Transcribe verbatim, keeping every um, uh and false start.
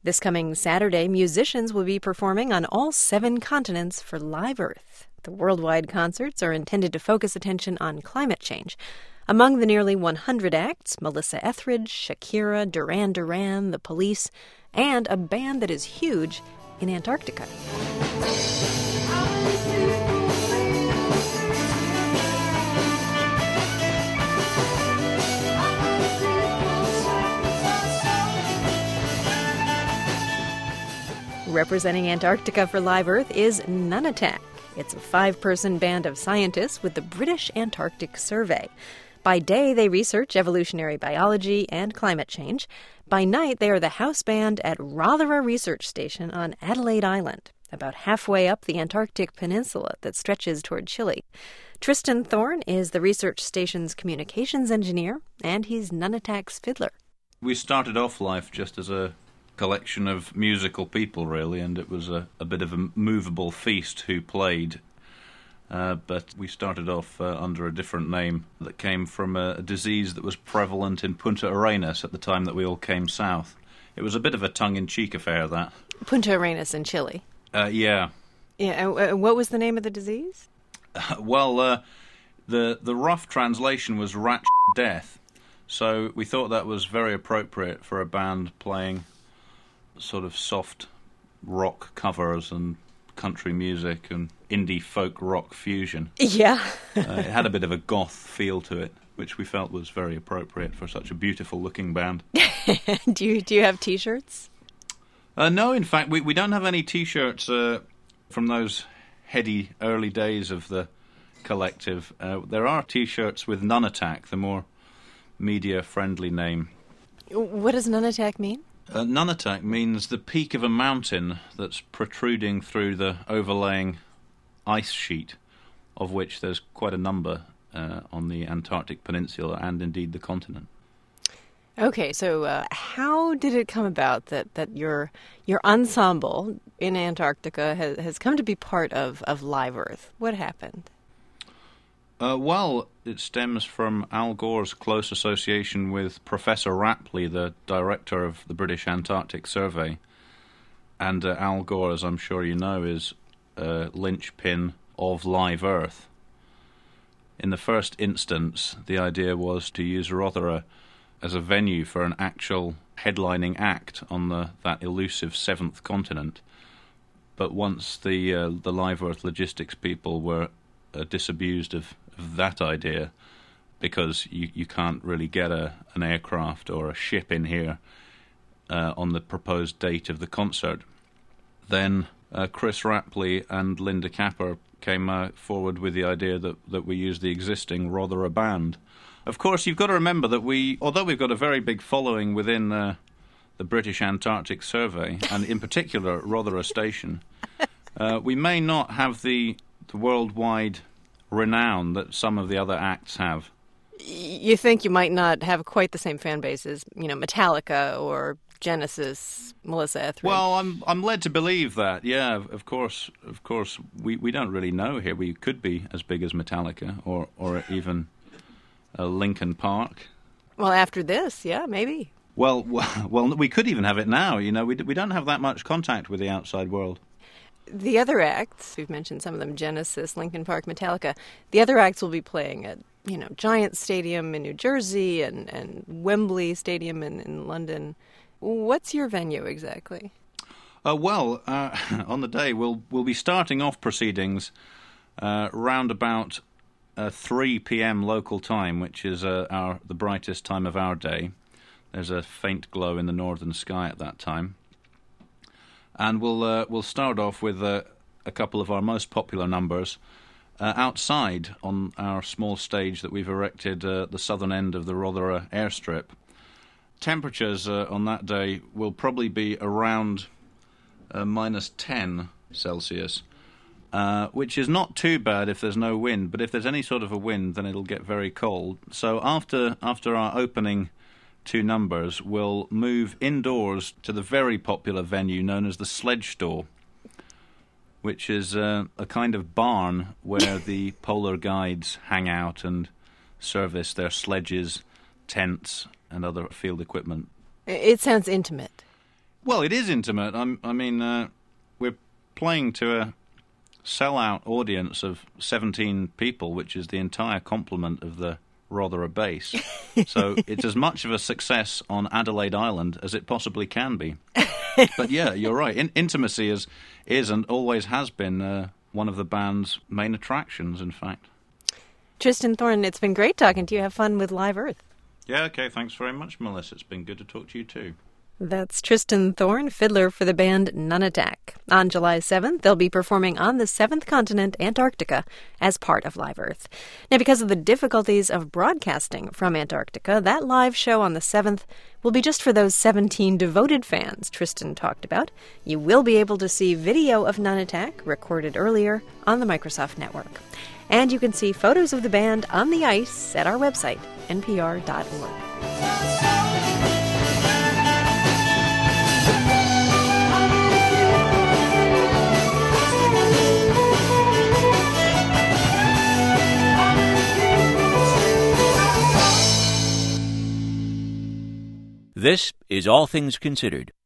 This coming Saturday, musicians will be performing on all seven continents for Live Earth. The worldwide concerts are intended to focus attention on climate change. Among the nearly one hundred acts, Melissa Etheridge, Shakira, Duran Duran, The Police, and a band that is huge in Antarctica. Representing Antarctica for Live Earth is Nunatak. It's a five-person band of scientists with the British Antarctic Survey. By day, they research evolutionary biology and climate change. By night, they are the house band at Rothera Research Station on Adelaide Island, about halfway up the Antarctic Peninsula that stretches toward Chile. Tristan Thorne is the research station's communications engineer, and he's Nunatak's fiddler. We started off life just as a collection of musical people, really, and it was a, a bit of a movable feast who played. Uh, but we started off uh, under a different name that came from a, a disease that was prevalent in Punta Arenas at the time that we all came south. It was a bit of a tongue-in-cheek affair, that. Punta Arenas in Chile. Uh, yeah. Yeah. Uh, what was the name of the disease? Uh, well, uh, the the rough translation was rat death. So we thought that was very appropriate for a band playing sort of soft rock covers and country music and indie folk rock fusion. Yeah. uh, it had a bit of a goth feel to it, which we felt was very appropriate for such a beautiful-looking band. do you do you have T-shirts? Uh, no, in fact, we, we don't have any T-shirts uh, from those heady early days of the collective. Uh, there are T-shirts with Nunatak, the more media-friendly name. What does Nunatak mean? Uh, Nunatak means the peak of a mountain that's protruding through the overlaying ice sheet, of which there's quite a number uh, on the Antarctic Peninsula and indeed the continent. Okay, so uh, how did it come about that, that your your ensemble in Antarctica has, has come to be part of, of Live Earth? What happened? Uh, well, it stems from Al Gore's close association with Professor Rapley, the director of the British Antarctic Survey. And uh, Al Gore, as I'm sure you know, is a linchpin of Live Earth. In the first instance, the idea was to use Rothera as a venue for an actual headlining act on the that elusive seventh continent. But once the uh, the Live Earth logistics people were uh, disabused of of that idea, because you, you can't really get a an aircraft or a ship in here uh, on the proposed date of the concert, then uh, Chris Rapley and Linda Capper came uh, forward with the idea that, that we use the existing Rothera band. Of course, you've got to remember that we, although we've got a very big following within uh, the British Antarctic Survey, and in particular Rothera Station, uh, we may not have the, the worldwide renown that some of the other acts have. You think you might not have quite the same fan base as, you know, Metallica or Genesis, Melissa Etheridge? Well, I'm I'm led to believe that. Yeah, of course, of course, we, we don't really know here. We could be as big as Metallica or or even uh, Linkin Park. Well, after this, yeah, maybe. Well, well, we could even have it now. You know, we we don't have that much contact with the outside world. The other acts, we've mentioned some of them, Genesis, Linkin Park, Metallica, the other acts will be playing at, you know, Giant Stadium in New Jersey and, and Wembley Stadium in, in London. What's your venue exactly? Uh, well, uh, on the day, we'll we'll be starting off proceedings uh, round about uh, three p.m. local time, which is uh, our the brightest time of our day. There's a faint glow in the northern sky at that time. And we'll uh, we'll start off with uh, a couple of our most popular numbers uh, outside on our small stage that we've erected uh, at the southern end of the Rothera airstrip. Temperatures uh, on that day will probably be around uh, minus ten Celsius, uh, which is not too bad if there's no wind, but if there's any sort of a wind, then it'll get very cold. So after after our opening two numbers, we'll move indoors to the very popular venue known as the Sledge Store, which is uh, a kind of barn where the polar guides hang out and service their sledges, tents, and other field equipment. It sounds intimate. Well, it is intimate. I'm, I mean, uh, we're playing to a sellout audience of seventeen people, which is the entire complement of the Rotherham base. So it's as much of a success on Adelaide Island as it possibly can be. But yeah, you're right. In- intimacy is, is and always has been uh, one of the band's main attractions, in fact. Tristan Thorn, it's been great talking to you. Have fun with Live Earth. Yeah, okay, thanks very much, Melissa. It's been good to talk to you too. That's Tristan Thorn, fiddler for the band Nunatak. On July seventh, they'll be performing on the seventh continent, Antarctica, as part of Live Earth. Now, because of the difficulties of broadcasting from Antarctica, that live show on the seventh will be just for those seventeen devoted fans Tristan talked about. You will be able to see video of Nunatak, recorded earlier, on the Microsoft Network. And you can see photos of the band on the ice at our website, n p r dot org. This is All Things Considered.